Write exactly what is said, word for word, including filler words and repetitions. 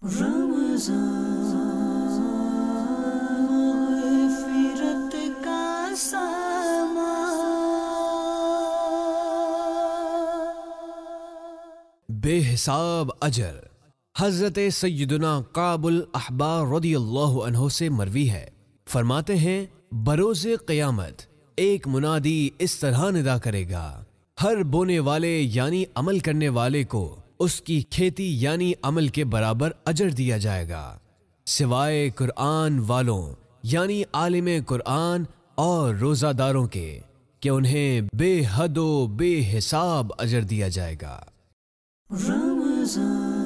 मग़फ़िरत का सामा। बेहिसाब अजर। हज़रत सय्यदुना काबुल अहबार रदियल्लाहु अन्हु से मरवी है, फरमाते हैं बरोज़े क़यामत एक मुनादी इस तरह निदा करेगा, हर बोने वाले यानी अमल करने वाले को उसकी खेती यानी अमल के बराबर अजर दिया जाएगा, सिवाय कुरान वालों यानी आलिम कुरान और रोज़ादारों के, कि उन्हें बेहदो बेहिसाब अजर दिया जाएगा। रमज़ान